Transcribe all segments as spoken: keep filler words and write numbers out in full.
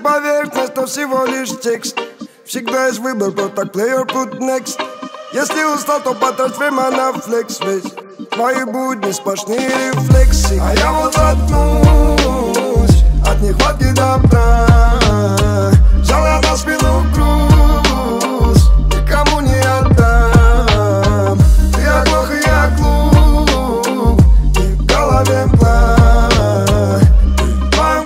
поверхность, то всего лишь текст. Всегда есть выбор, просто play or put next. Если устал, то потрать время на флекс весь. Твои будни сплошные рефлексы. А я вот отнусь от нехватки добра. Взял я на спину груз, никому не отдам. Ты оглох и я глуп, и в голове план. В твоем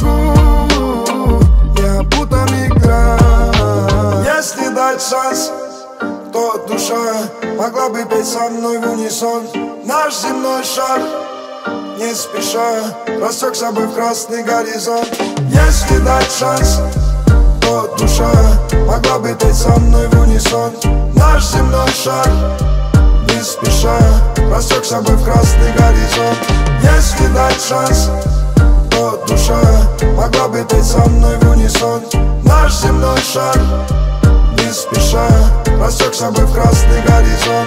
кругу я будто мигрант. Если дать шанс, то душа могла бы петь со мной в унисон. Наш земной шар, не спеша, растекся бы в красный горизонт. Если дать шанс, то душа могла бы петь со мной в унисон. Наш земной шар, не спеша, растекся бы в красный горизонт. Если дать шанс, то душа могла бы петь со мной в унисон. Наш земной шар, не спеша, растекся бы в красный горизонт.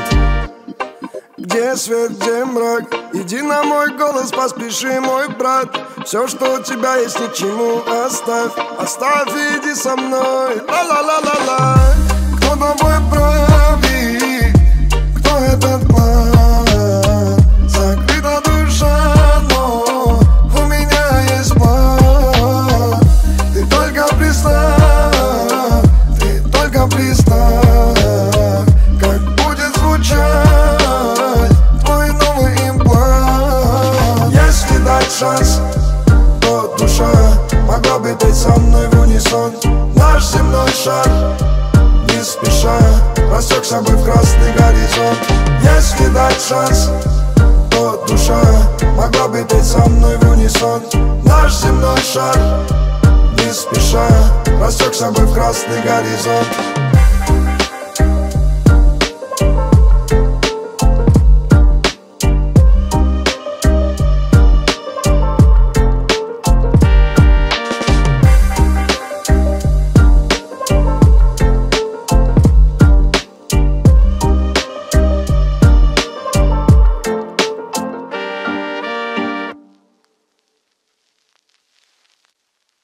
Где свет, где мрак, иди на мой голос, поспеши, мой брат. Все, что у тебя есть, ничему оставь. Оставь и иди со мной, ла-ла-ла-ла-ла. Кто тобой правит, кто этот план? Закрыта душа, но у меня есть план. Ты только представь, ты только представь, как будет звучать твой новый имплант. Если дать шанс, то душа могла бы петь со мной в унисон. Наш земной шар, не спеша, растекся бы в красный горизонт. Если дать шанс, то душа могла бы петь со мной в унисон. Наш земной шар, не спеша, растекся бы в красный горизонт.